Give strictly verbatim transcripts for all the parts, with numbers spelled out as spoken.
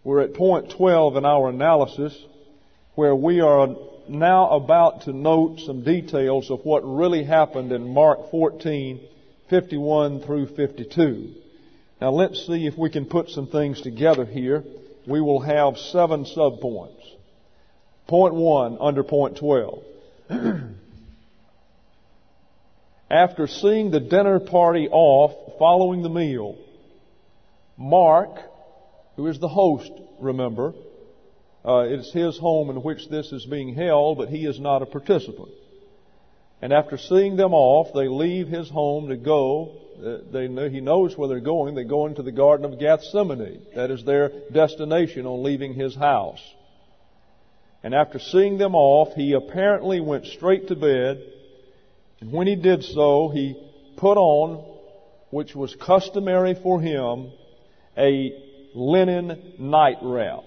We're at point twelve in our analysis, where we are now about to note some details of what really happened in Mark fourteen, fifty-one through fifty-two. Now let's see if we can put some things together here. We will have seven subpoints. Point one under point twelve. After seeing the dinner party off following the meal, Mark, who is the host, remember, uh, it's his home in which this is being held, but he is not a participant. And after seeing them off, they leave his home to go. Uh, they know, he knows where they're going. They go into the Garden of Gethsemane. That is their destination on leaving his house. And after seeing them off, he apparently went straight to bed. And when he did so, he put on, which was customary for him, a linen night wrap.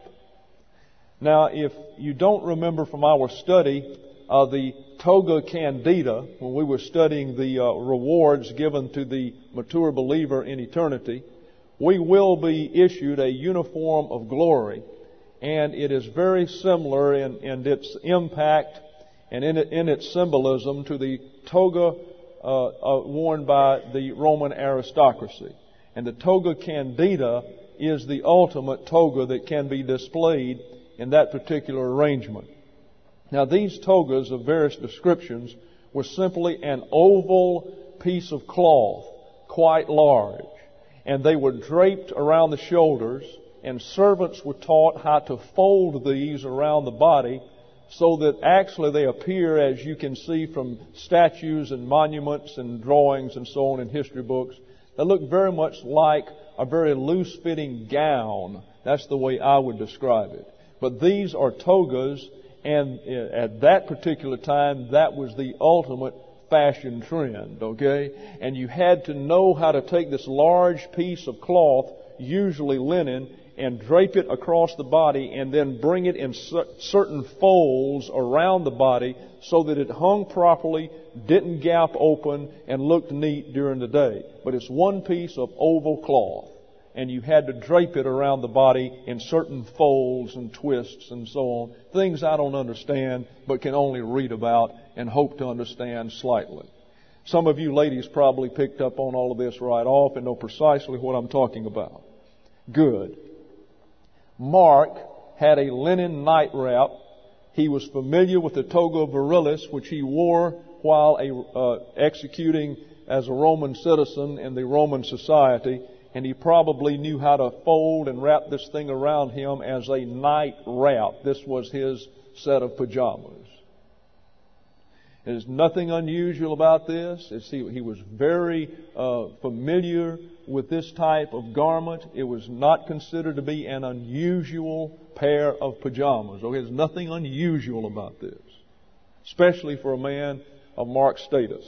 Now, if you don't remember from our study of uh, the toga candida, when we were studying the uh, rewards given to the mature believer in eternity, we will be issued a uniform of glory. And it is very similar in, in its impact and in, in its symbolism to the toga uh, uh, worn by the Roman aristocracy. And the toga candida is the ultimate toga that can be displayed in that particular arrangement. Now, these togas of various descriptions were simply an oval piece of cloth, quite large, and they were draped around the shoulders, and servants were taught how to fold these around the body so that actually they appear, as you can see from statues and monuments and drawings and so on in history books, they look very much like a very loose-fitting gown. That's the way I would describe it. But these are togas, and at that particular time, that was the ultimate fashion trend, okay? And you had to know how to take this large piece of cloth, usually linen, and drape it across the body and then bring it in certain folds around the body so that it hung properly, didn't gap open, and looked neat during the day. But it's one piece of oval cloth, and you had to drape it around the body in certain folds and twists and so on. Things I don't understand but can only read about and hope to understand slightly. Some of you ladies probably picked up on all of this right off and know precisely what I'm talking about. Good. Mark had a linen night wrap. He was familiar with the toga virilis, which he wore while a, uh, executing as a Roman citizen in the Roman society, and he probably knew how to fold and wrap this thing around him as a night wrap. This was his set of pajamas. There's nothing unusual about this. It's, he, he was very uh, familiar with this type of garment. It was not considered to be an unusual pair of pajamas. Okay, there's nothing unusual about this, especially for a man of Mark's status.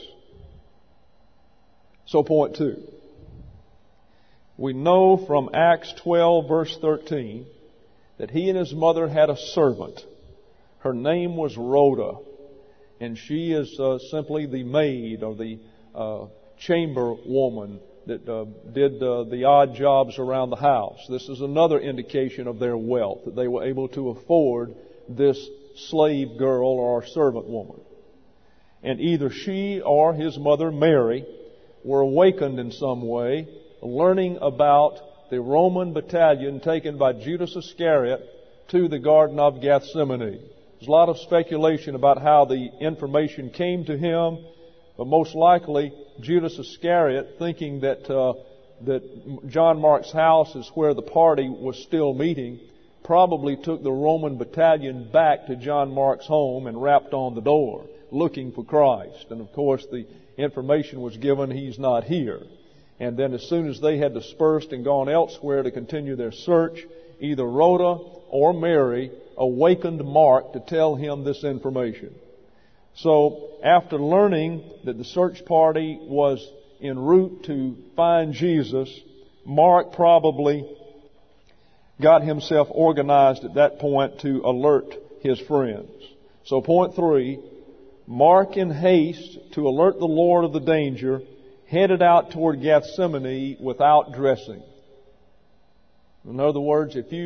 So point two. We know from Acts twelve, verse thirteen, that he and his mother had a servant. Her name was Rhoda. And she is uh, simply the maid or the uh, chamber woman that uh, did uh, the odd jobs around the house. This is another indication of their wealth, that they were able to afford this slave girl or servant woman. And either she or his mother, Mary, were awakened in some way, learning about the Roman battalion taken by Judas Iscariot to the Garden of Gethsemane. There's a lot of speculation about how the information came to him, but most likely Judas Iscariot, thinking that uh, that John Mark's house is where the party was still meeting, probably took the Roman battalion back to John Mark's home and rapped on the door, looking for Christ. And of course, the information was given, he's not here. And then as soon as they had dispersed and gone elsewhere to continue their search, either Rhoda or Mary awakened Mark to tell him this information. So after learning that the search party was en route to find Jesus, Mark probably got himself organized at that point to alert his friends. So point three, Mark in haste to alert the Lord of the danger headed out toward Gethsemane without dressing. In other words, if you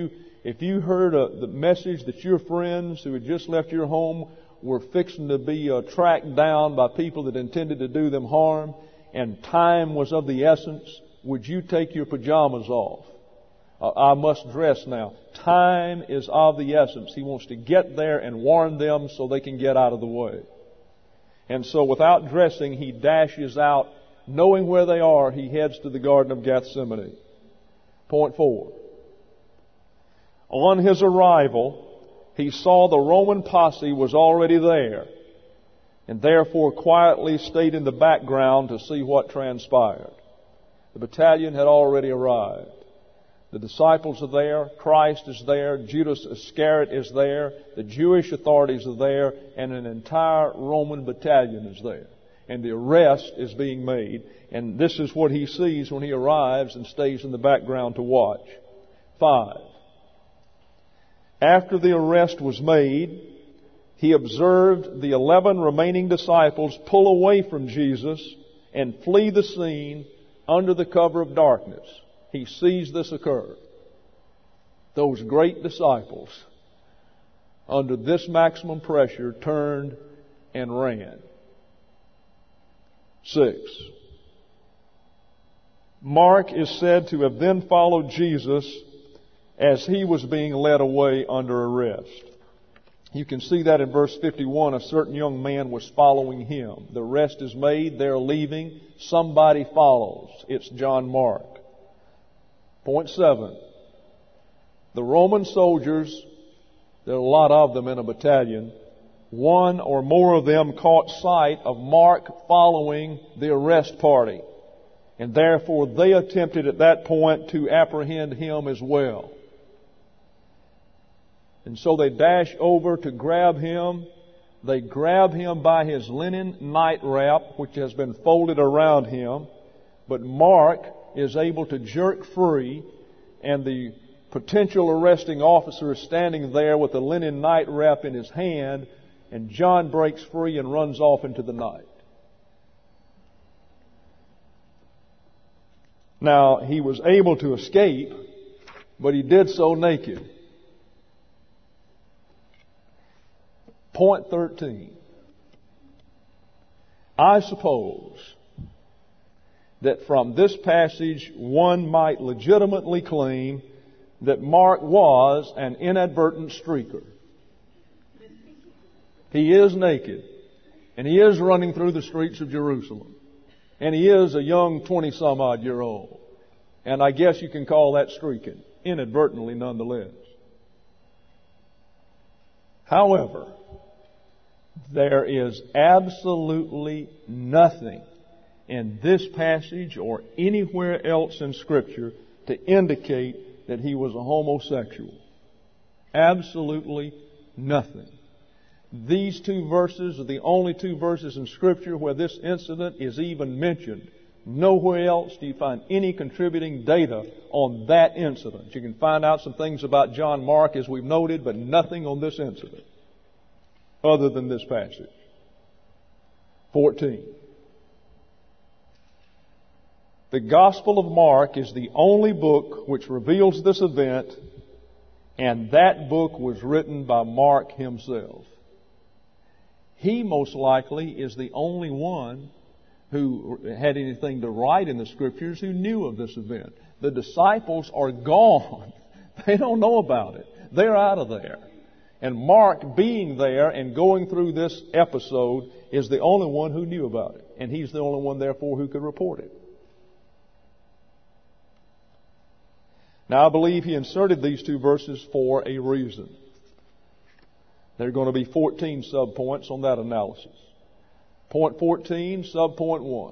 If you heard a, the message that your friends who had just left your home were fixing to be uh, tracked down by people that intended to do them harm, and time was of the essence, would you take your pajamas off? Uh, I must dress now. Time is of the essence. He wants to get there and warn them so they can get out of the way. And so without dressing, he dashes out. Knowing where they are, he heads to the Garden of Gethsemane. Point four. On his arrival, he saw the Roman posse was already there, and therefore quietly stayed in the background to see what transpired. The battalion had already arrived. The disciples are there, Christ is there, Judas Iscariot is there, the Jewish authorities are there, and an entire Roman battalion is there. And the arrest is being made. And this is what he sees when he arrives and stays in the background to watch. Five. After the arrest was made, he observed the eleven remaining disciples pull away from Jesus and flee the scene under the cover of darkness. He sees this occur. Those great disciples, under this maximum pressure, turned and ran. Six. Mark is said to have then followed Jesus as he was being led away under arrest. You can see that in verse fifty-one. A certain young man was following him. The arrest is made. They're leaving. Somebody follows. It's John Mark. Point seven. The Roman soldiers, there are a lot of them in a battalion, one or more of them caught sight of Mark following the arrest party. And therefore they attempted at that point to apprehend him as well. And so they dash over to grab him. They grab him by his linen night wrap, which has been folded around him. But Mark is able to jerk free, and the potential arresting officer is standing there with the linen night wrap in his hand, and John breaks free and runs off into the night. Now, he was able to escape, but he did so naked. Point thirteen. I suppose that from this passage one might legitimately claim that Mark was an inadvertent streaker. He is naked, and he is running through the streets of Jerusalem. And he is a young twenty-some-odd year old. And I guess you can call that streaking, inadvertently nonetheless. However, there is absolutely nothing in this passage or anywhere else in Scripture to indicate that he was a homosexual. Absolutely nothing. These two verses are the only two verses in Scripture where this incident is even mentioned. Nowhere else do you find any contributing data on that incident. You can find out some things about John Mark, as we've noted, but nothing on this incident other than this passage. fourteen. The Gospel of Mark is the only book which reveals this event, and that book was written by Mark himself. He most likely is the only one who had anything to write in the Scriptures who knew of this event. The disciples are gone. They don't know about it. They're out of there. And Mark, being there and going through this episode, is the only one who knew about it. And he's the only one, therefore, who could report it. Now, I believe he inserted these two verses for a reason. There are going to be fourteen subpoints on that analysis. Point fourteen, subpoint one.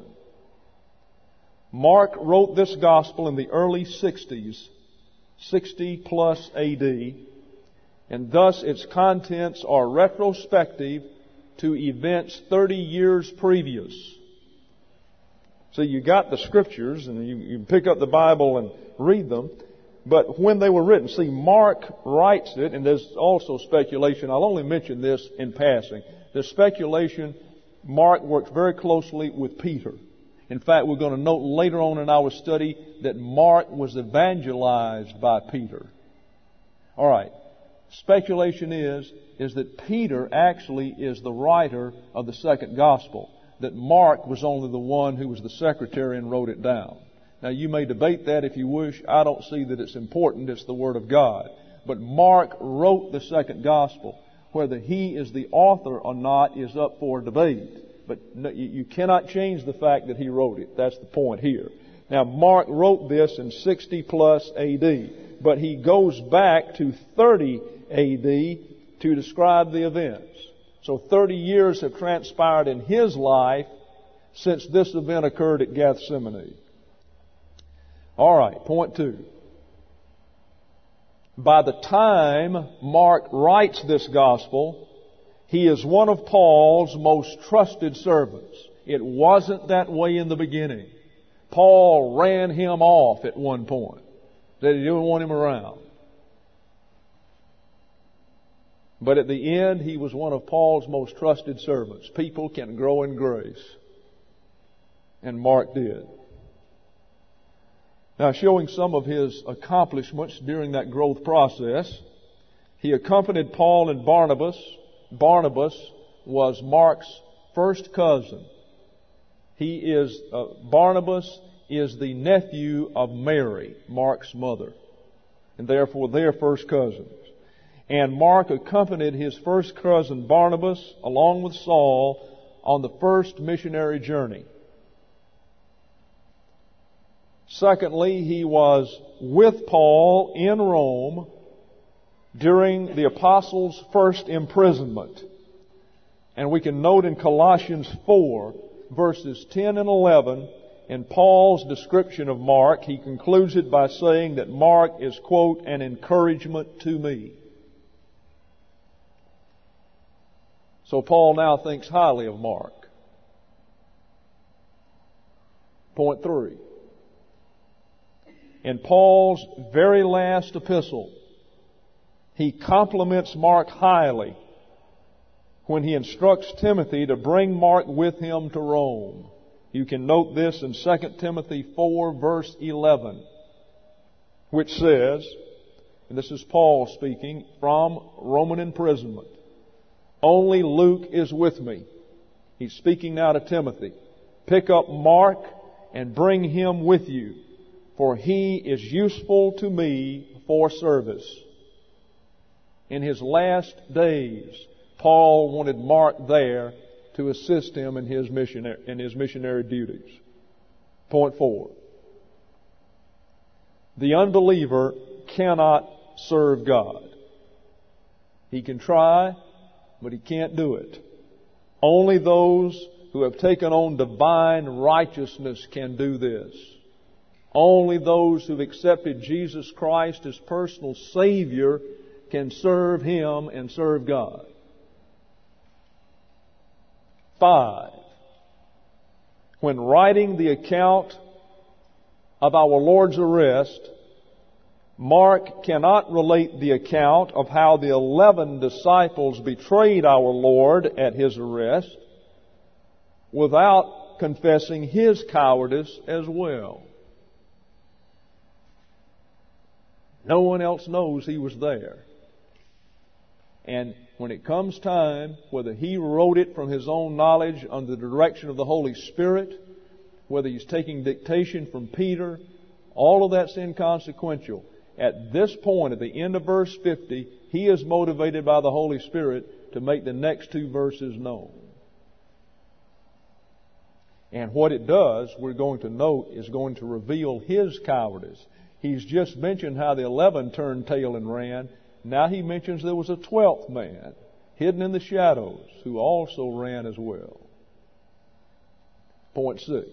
Mark wrote this gospel in the early sixties, sixty plus A D, and thus its contents are retrospective to events thirty years previous. So you got the Scriptures, and you, you pick up the Bible and read them. But when they were written, see, Mark writes it, and there's also speculation. I'll only mention this in passing. There's speculation. Mark works very closely with Peter. In fact, we're going to note later on in our study that Mark was evangelized by Peter. All right. speculation is, is that Peter actually is the writer of the second gospel, that Mark was only the one who was the secretary and wrote it down. Now, you may debate that if you wish. I don't see that it's important. It's the Word of God. But Mark wrote the second gospel. Whether he is the author or not is up for debate. But you cannot change the fact that he wrote it. That's the point here. Now, Mark wrote this in sixty plus A D. But he goes back to thirty A D to describe the events. So thirty years have transpired in his life since this event occurred at Gethsemane. All right, point two. By the time Mark writes this gospel, he is one of Paul's most trusted servants. It wasn't that way in the beginning. Paul ran him off at one point. Said he didn't want him around. But at the end, he was one of Paul's most trusted servants. People can grow in grace. And Mark did. Now, showing some of his accomplishments during that growth process, he accompanied Paul and Barnabas. Barnabas was Mark's first cousin. He is, uh, Barnabas is the nephew of Mary, Mark's mother, and therefore they're first cousins. And Mark accompanied his first cousin Barnabas along with Saul on the first missionary journey. Secondly, he was with Paul in Rome during the apostles' first imprisonment. And we can note in Colossians four, verses ten and eleven, in Paul's description of Mark, he concludes it by saying that Mark is, quote, an encouragement to me. So Paul now thinks highly of Mark. Point three. In Paul's very last epistle, he compliments Mark highly when he instructs Timothy to bring Mark with him to Rome. You can note this in Second Timothy four, verse eleven, which says, and this is Paul speaking from Roman imprisonment, only Luke is with me. He's speaking now to Timothy. Pick up Mark and bring him with you, for he is useful to me for service. In his last days, Paul wanted Mark there to assist him in his missionary, in his missionary duties. Point four. The unbeliever cannot serve God. He can try, but he can't do it. Only those who have taken on divine righteousness can do this. Only those who've accepted Jesus Christ as personal Savior can serve Him and serve God. Five. When writing the account of our Lord's arrest, Mark cannot relate the account of how the eleven disciples betrayed our Lord at His arrest without confessing his cowardice as well. No one else knows he was there. And when it comes time, whether he wrote it from his own knowledge under the direction of the Holy Spirit, whether he's taking dictation from Peter, all of that's inconsequential. At this point, at the end of verse fifty, he is motivated by the Holy Spirit to make the next two verses known. And what it does, we're going to note, is going to reveal his cowardice. He's just mentioned how the eleven turned tail and ran. Now he mentions there was a twelfth man hidden in the shadows who also ran as well. Point six.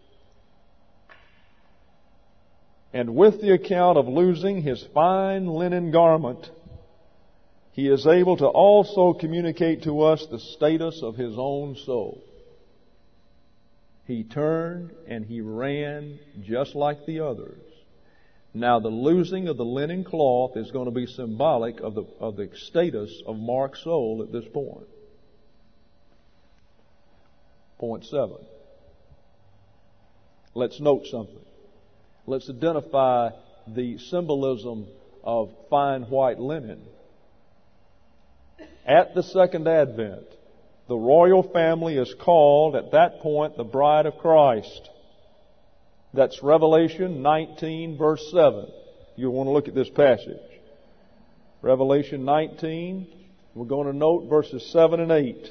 And with the account of losing his fine linen garment, he is able to also communicate to us the status of his own soul. He turned and he ran just like the others. Now the losing of the linen cloth is going to be symbolic of the, of the status of Mark's soul at this point. Point seven. Let's note something. Let's identify the symbolism of fine white linen. At the second advent, the royal family is called at that point the bride of Christ. That's Revelation nineteen verse seven. You'll want to look at this passage. Revelation nineteen, we're going to note verses seven and eight.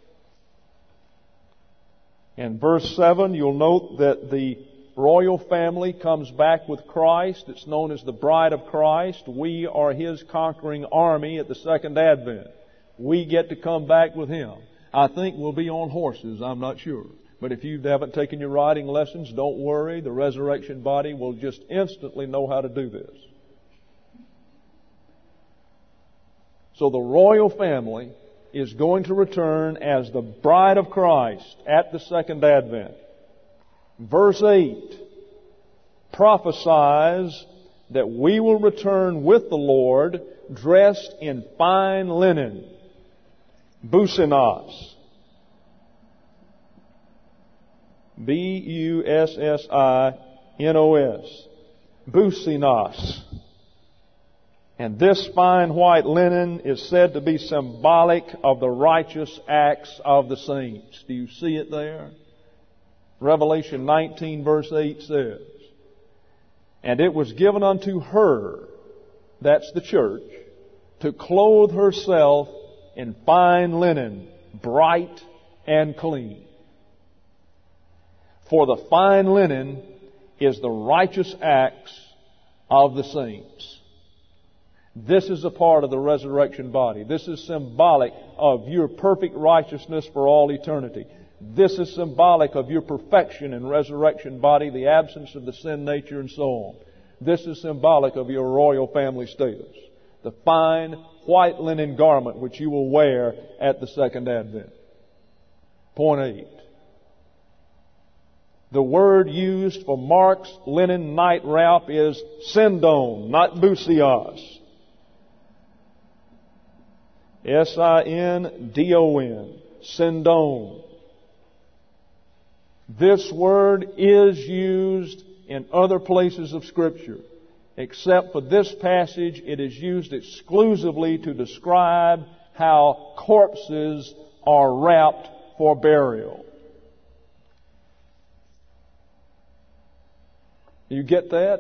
In verse seven, you'll note that the royal family comes back with Christ. It's known as the bride of Christ. We are His conquering army at the second advent. We get to come back with Him. I think we'll be on horses, I'm not sure. But if you haven't taken your riding lessons, don't worry. The resurrection body will just instantly know how to do this. So the royal family is going to return as the bride of Christ at the second advent. Verse eight prophesies that we will return with the Lord dressed in fine linen, businos. B U S S I N O S. Businos. And this fine white linen is said to be symbolic of the righteous acts of the saints. Do you see it there? Revelation nineteen verse eight says, and it was given unto her, that's the church, to clothe herself in fine linen, bright and clean. For the fine linen is the righteous acts of the saints. This is a part of the resurrection body. This is symbolic of your perfect righteousness for all eternity. This is symbolic of your perfection in resurrection body, the absence of the sin nature and so on. This is symbolic of your royal family status. The fine white linen garment which you will wear at the second advent. Point eight. The word used for Mark's linen night wrap is sindon, not busios. S I N D O N. Sindon. This word is used in other places of Scripture. Except for this passage, it is used exclusively to describe how corpses are wrapped for burial. You get that?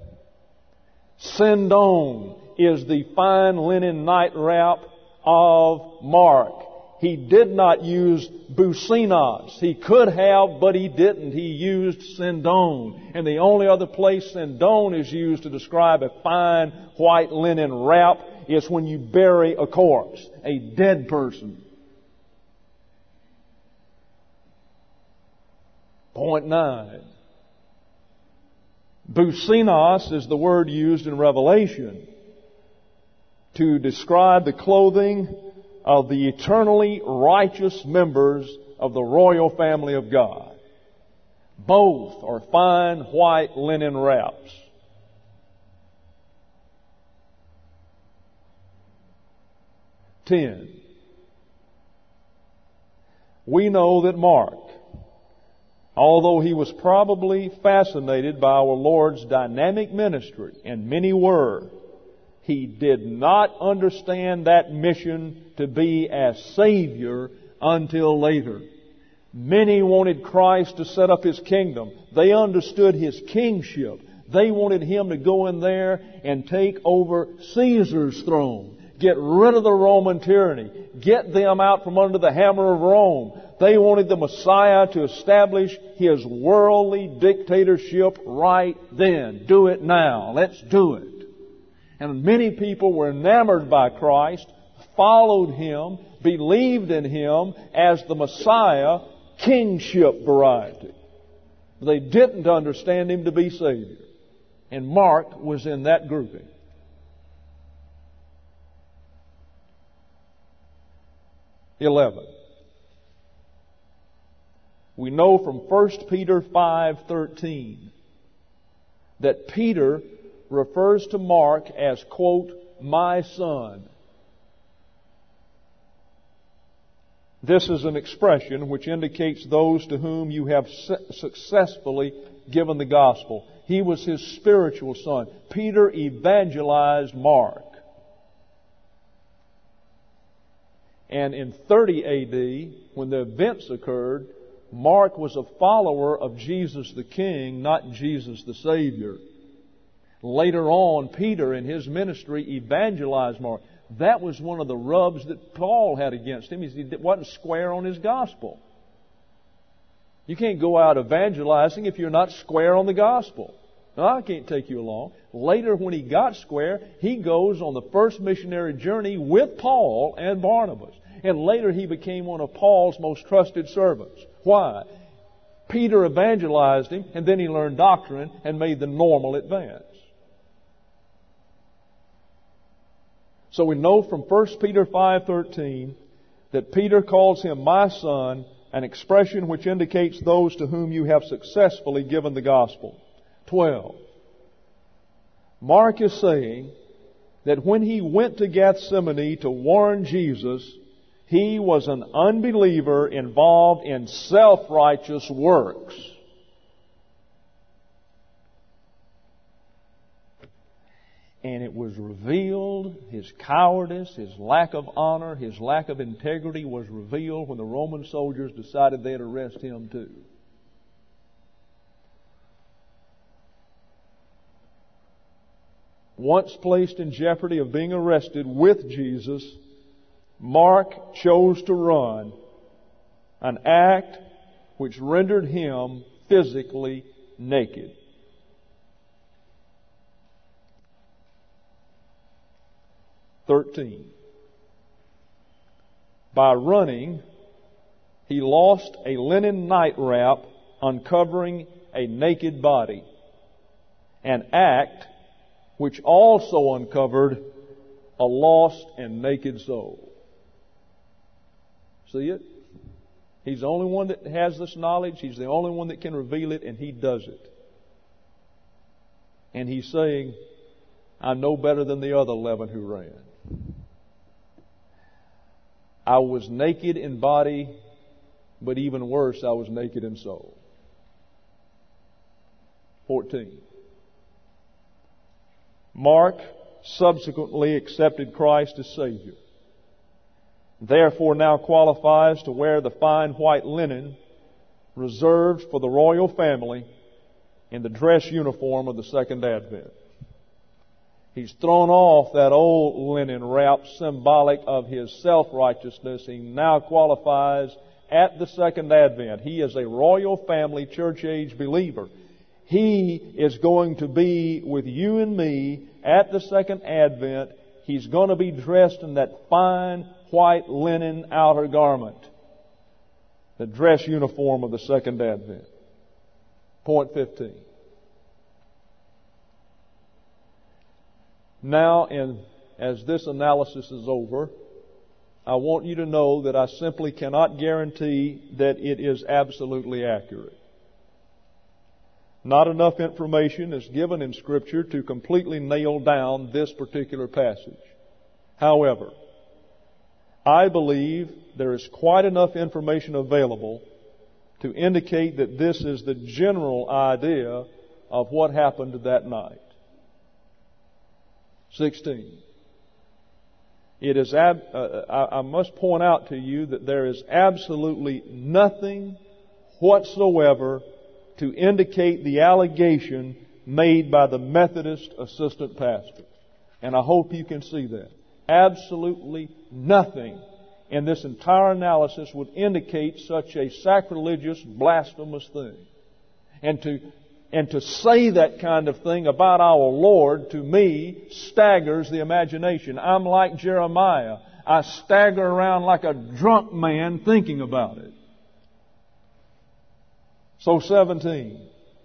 Sindon is the fine linen night wrap of Mark. He did not use businos. He could have, but he didn't. He used sindon. And the only other place sindon is used to describe a fine white linen wrap is when you bury a corpse, a dead person. Point nine. Businos is the word used in Revelation to describe the clothing of the eternally righteous members of the royal family of God. Both are fine white linen wraps. Ten. We know that Mark, although he was probably fascinated by our Lord's dynamic ministry, and many were, he did not understand that mission to be as Savior until later. Many wanted Christ to set up His kingdom. They understood His kingship. They wanted Him to go in there and take over Caesar's throne. Get rid of the Roman tyranny. Get them out from under the hammer of Rome. They wanted the Messiah to establish His worldly dictatorship right then. Do it now. Let's do it. And many people were enamored by Christ, followed Him, believed in Him as the Messiah, kingship variety. They didn't understand Him to be Savior. And Mark was in that grouping. Eleven. We know from First Peter five thirteen that Peter refers to Mark as, quote, my son. This is an expression which indicates those to whom you have su- successfully given the gospel. He was his spiritual son. Peter evangelized Mark. And in thirty A D, when the events occurred, Mark was a follower of Jesus the King, not Jesus the Savior. Later on, Peter in his ministry evangelized Mark. That was one of the rubs that Paul had against him. He wasn't square on his gospel. You can't go out evangelizing if you're not square on the gospel. Now, I can't take you along. Later, when he got square, he goes on the first missionary journey with Paul and Barnabas. And later, he became one of Paul's most trusted servants. Why? Peter evangelized him, and then he learned doctrine and made the normal advance. So we know from First Peter five thirteen that Peter calls him my son, an expression which indicates those to whom you have successfully given the gospel. twelve. Mark is saying that when he went to Gethsemane to warn Jesus, he was an unbeliever involved in self-righteous works. And it was revealed, his cowardice, his lack of honor, his lack of integrity was revealed when the Roman soldiers decided they'd arrest him too. Once placed in jeopardy of being arrested with Jesus, Mark chose to run, an act which rendered him physically naked. thirteen. By running, he lost a linen night wrap uncovering a naked body, an act which also uncovered a lost and naked soul. See it? He's the only one that has this knowledge. He's the only one that can reveal it, and he does it. And he's saying, I know better than the other eleven who ran. I was naked in body, but even worse, I was naked in soul. fourteen. Mark subsequently accepted Christ as Savior. Therefore now qualifies to wear the fine white linen reserved for the royal family in the dress uniform of the Second Advent. He's thrown off that old linen wrap symbolic of his self-righteousness. He now qualifies at the Second Advent. He is a royal family, church-age believer. He is going to be with you and me at the Second Advent. He's going to be dressed in that fine white linen outer garment, the dress uniform of the Second Advent. Point fifteen. Now, and as this analysis is over, I want you to know that I simply cannot guarantee that it is absolutely accurate. Not enough information is given in Scripture to completely nail down this particular passage. However, I believe there is quite enough information available to indicate that this is the general idea of what happened that night. sixteen. It is ab- uh, I, I must point out to you that there is absolutely nothing whatsoever to indicate the allegation made by the Methodist assistant pastor. And I hope you can see that. Absolutely nothing in this entire analysis would indicate such a sacrilegious, blasphemous thing. And to And to say that kind of thing about our Lord, to me, staggers the imagination. I'm like Jeremiah. I stagger around like a drunk man thinking about it. So seventeen.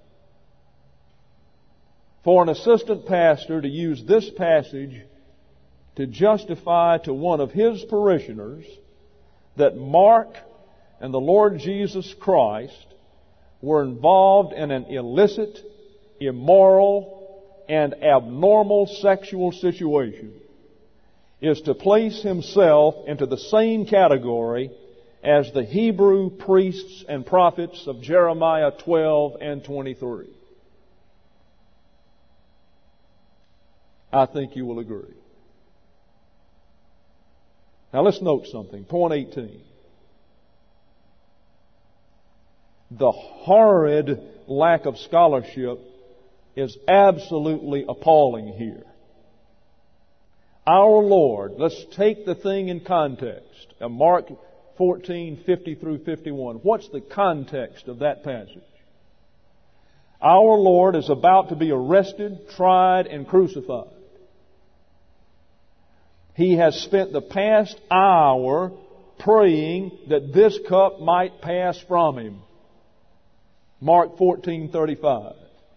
For an assistant pastor to use this passage to justify to one of his parishioners that Mark and the Lord Jesus Christ were involved in an illicit, immoral, and abnormal sexual situation is to place himself into the same category as the Hebrew priests and prophets of Jeremiah twelve and twenty-three. I think you will agree. Now let's note something. Point eighteen. The horrid lack of scholarship is absolutely appalling here. Our Lord, let's take the thing in context. Now Mark fourteen, fifty through fifty-one. What's the context of that passage? Our Lord is about to be arrested, tried, and crucified. He has spent the past hour praying that this cup might pass from Him. Mark fourteen thirty-five.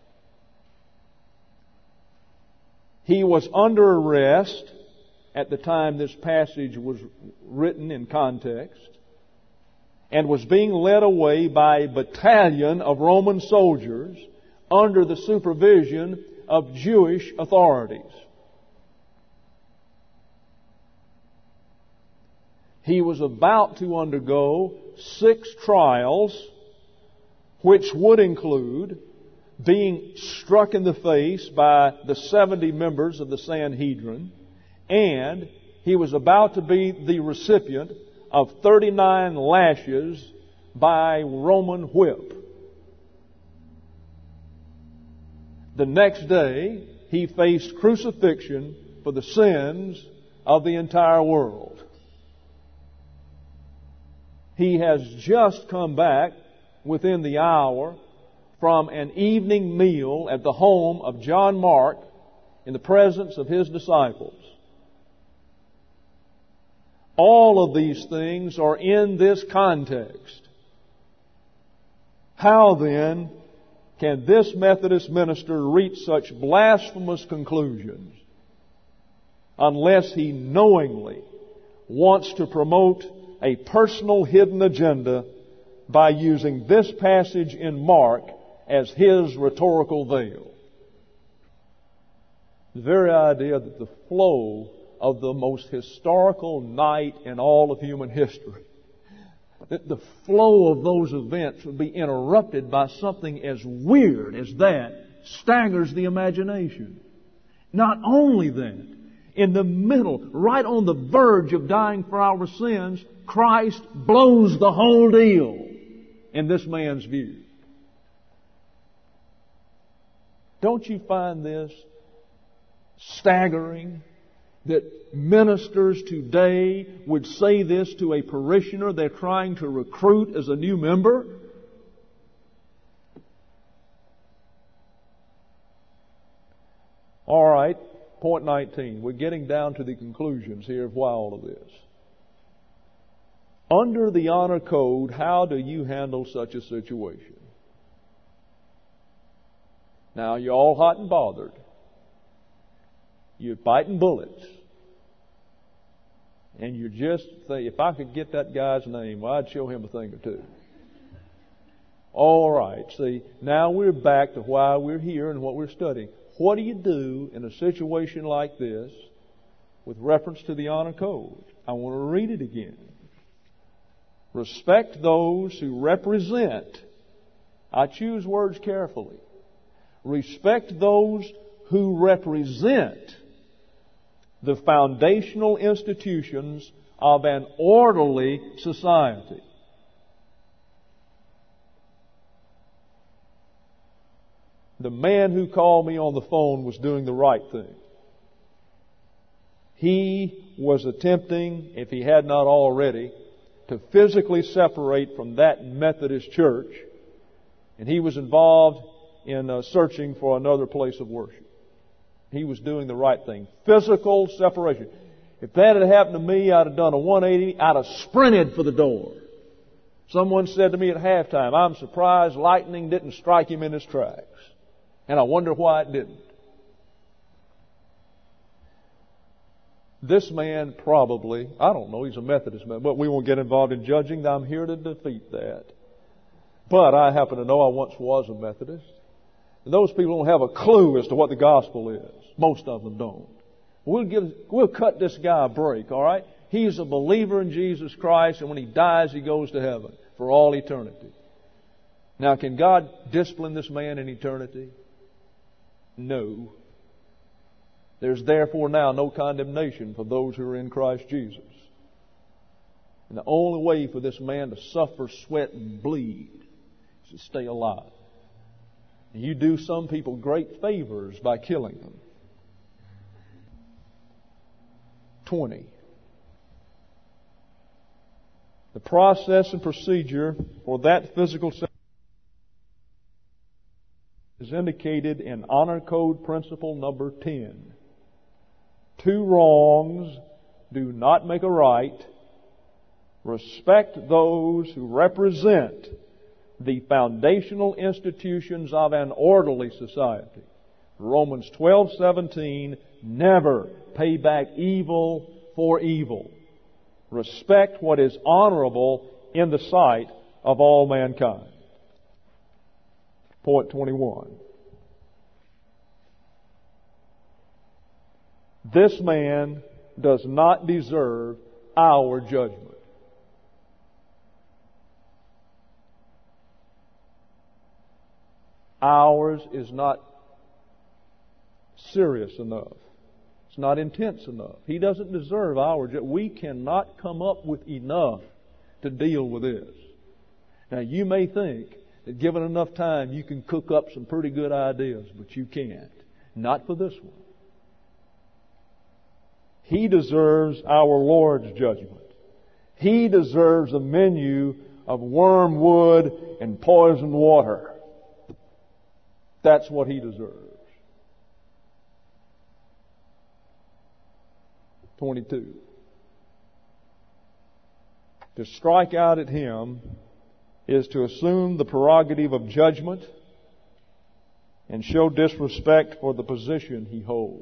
He was under arrest at the time this passage was written in context, and was being led away by a battalion of Roman soldiers under the supervision of Jewish authorities. He was about to undergo six trials, which would include being struck in the face by the seventy members of the Sanhedrin, and he was about to be the recipient of thirty-nine lashes by Roman whip. The next day, he faced crucifixion for the sins of the entire world. He has just come back within the hour from an evening meal at the home of John Mark in the presence of his disciples. All of these things are in this context. How then can this Methodist minister reach such blasphemous conclusions unless he knowingly wants to promote a personal hidden agenda by using this passage in Mark as his rhetorical veil? The very idea that the flow of the most historical night in all of human history, that the flow of those events would be interrupted by something as weird as that, staggers the imagination. Not only that, in the middle, right on the verge of dying for our sins, Christ blows the whole deal in this man's view. Don't you find this staggering? That ministers today would say this to a parishioner they're trying to recruit as a new member? All right, point nineteen. We're getting down to the conclusions here of why all of this. Under the honor code, how do you handle such a situation? Now, you're all hot and bothered. You're fighting bullets. And you're just saying, if I could get that guy's name, well, I'd show him a thing or two. All right, see, now we're back to why we're here and what we're studying. What do you do in a situation like this with reference to the honor code? I want to read it again. Respect those who represent. I choose words carefully. Respect those who represent the foundational institutions of an orderly society. The man who called me on the phone was doing the right thing. He was attempting, if he had not already, to physically separate from that Methodist church, and he was involved in uh, searching for another place of worship. He was doing the right thing. Physical separation. If that had happened to me, I'd have done a one eighty. I'd have sprinted for the door. Someone said to me at halftime, I'm surprised lightning didn't strike him in his tracks. And I wonder why it didn't. This man probably, I don't know, he's a Methodist man, but we won't get involved in judging. I'm here to defeat that. But I happen to know I once was a Methodist. And those people don't have a clue as to what the gospel is. Most of them don't. We'll give, we'll cut this guy a break, all right? He's a believer in Jesus Christ, and when he dies, he goes to heaven for all eternity. Now, can God discipline this man in eternity? No. There's therefore now no condemnation for those who are in Christ Jesus. And the only way for this man to suffer, sweat, and bleed is to stay alive. And you do some people great favors by killing them. twenty. The process and procedure for that physical sacrifice is indicated in Honor Code Principle number ten. Two wrongs do not make a right. Respect those who represent the foundational institutions of an orderly society. Romans twelve seventeen, never pay back evil for evil. Respect what is honorable in the sight of all mankind. Point twenty-one. This man does not deserve our judgment. Ours is not serious enough. It's not intense enough. He doesn't deserve our judgment. We cannot come up with enough to deal with this. Now, you may think that given enough time, you can cook up some pretty good ideas, but you can't. Not for this one. He deserves our Lord's judgment. He deserves a menu of wormwood and poisoned water. That's what he deserves. twenty-two. To strike out at him is to assume the prerogative of judgment and show disrespect for the position he holds.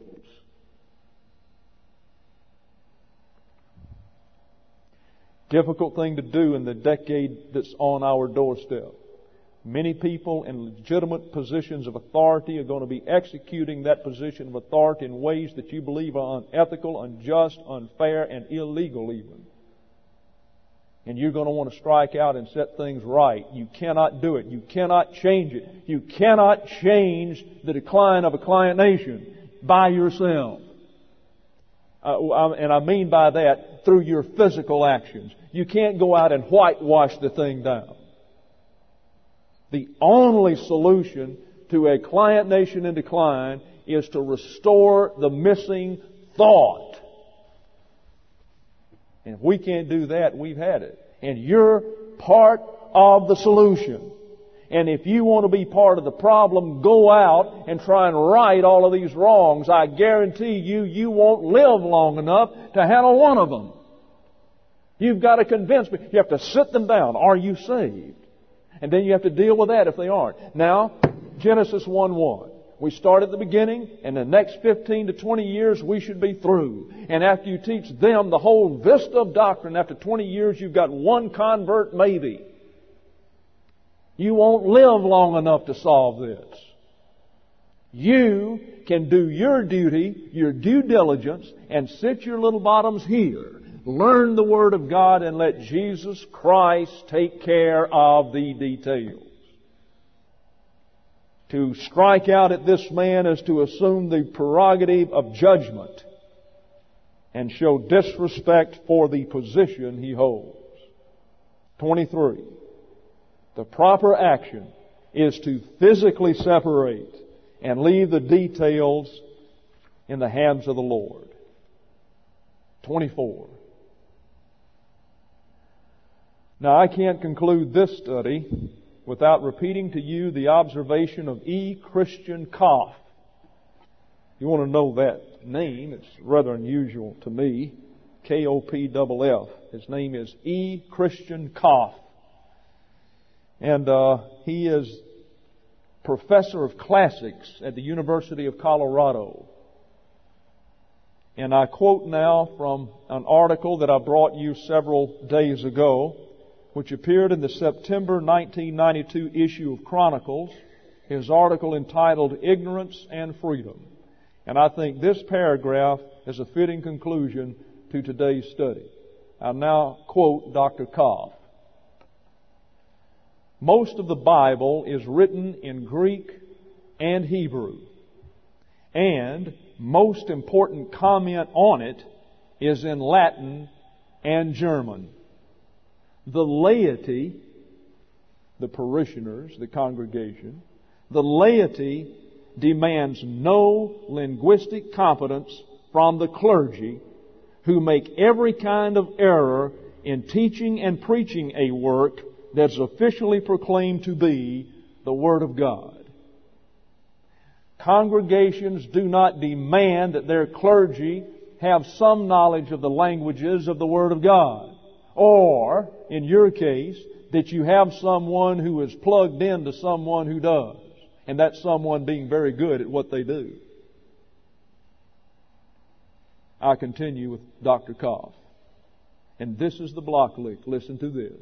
Difficult thing to do in the decade that's on our doorstep. Many people in legitimate positions of authority are going to be executing that position of authority in ways that you believe are unethical, unjust, unfair, and illegal even. And you're going to want to strike out and set things right. You cannot do it. You cannot change it. You cannot change the decline of a client nation by yourself. Uh, and I mean by that through your physical actions. You can't go out and whitewash the thing down. The only solution to a client nation in decline is to restore the missing thought. And if we can't do that, we've had it. And you're part of the solution. And if you want to be part of the problem, go out and try and right all of these wrongs. I guarantee you, you won't live long enough to handle one of them. You've got to convince me. You have to sit them down. Are you saved? And then you have to deal with that if they aren't. Now, Genesis one one. We start at the beginning, and the next fifteen to twenty years we should be through. And after you teach them the whole vista of doctrine, after twenty years you've got one convert maybe. You won't live long enough to solve this. You can do your duty, your due diligence, and sit your little bottoms here. Learn the Word of God and let Jesus Christ take care of the details. To strike out at this man is to assume the prerogative of judgment and show disrespect for the position he holds. twenty-three. The proper action is to physically separate and leave the details in the hands of the Lord. twenty-four. Now, I can't conclude this study without repeating to you the observation of E. Christian Koff. You want to know that name? It's rather unusual to me. K O P F F. His name is E. Christian Koff. And uh, he is professor of classics at the University of Colorado. And I quote now from an article that I brought you several days ago, which appeared in the September nineteen ninety-two issue of Chronicles, his article entitled Ignorance and Freedom. And I think this paragraph is a fitting conclusion to today's study. I'll now quote Doctor Koff. Most of the Bible is written in Greek and Hebrew, and most important comment on it is in Latin and German. the laity, the parishioners, the congregation, the laity demands no linguistic competence from the clergy, who make every kind of error in teaching and preaching a work that's officially proclaimed to be the Word of God. Congregations do not demand that their clergy have some knowledge of the languages of the Word of God, or, in your case, that you have someone who is plugged into someone who does, and that someone being very good at what they do. I continue with Doctor Koff. And this is the Blocklick. Listen to this.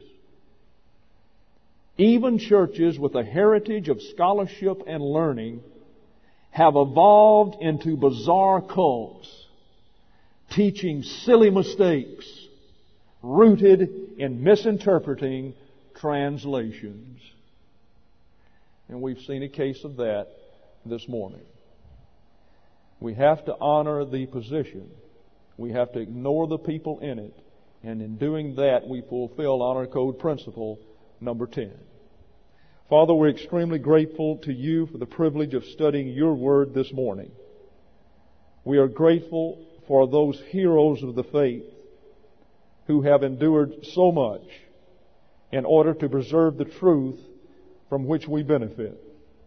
Even churches with a heritage of scholarship and learning have evolved into bizarre cults, teaching silly mistakes rooted in misinterpreting translations. And we've seen a case of that this morning. We have to honor the position. We have to ignore the people in it. And in doing that, we fulfill Honor Code principle number ten. Father, we're extremely grateful to you for the privilege of studying your word this morning. We are grateful for those heroes of the faith who have endured so much in order to preserve the truth from which we benefit.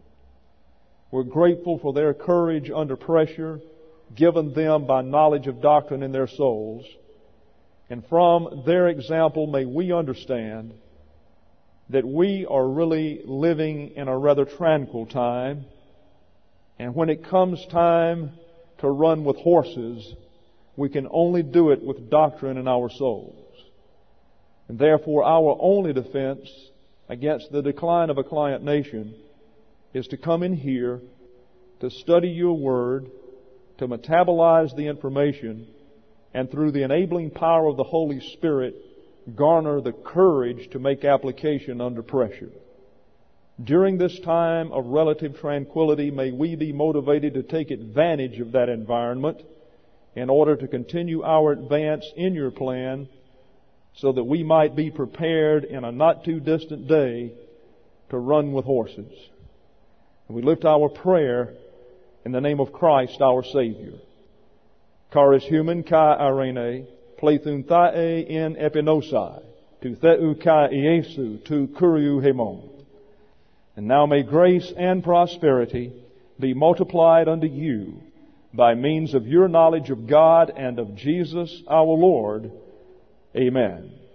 We're grateful for their courage under pressure given them by knowledge of doctrine in their souls. And from their example, may we understand that we are really living in a rather tranquil time. And when it comes time to run with horses, we can only do it with doctrine in our souls. And therefore, our only defense against the decline of a client nation is to come in here, to study your word, to metabolize the information, and through the enabling power of the Holy Spirit, garner the courage to make application under pressure. During this time of relative tranquility, may we be motivated to take advantage of that environment in order to continue our advance in your plan, so that we might be prepared in a not too distant day to run with horses. And we lift our prayer in the name of Christ our Savior. Charis human kai arene, plethun thae in epinosai, tu theu kai Iesu, tu kuriu hemon. And now may grace and prosperity be multiplied unto you by means of your knowledge of God and of Jesus our Lord. Amen.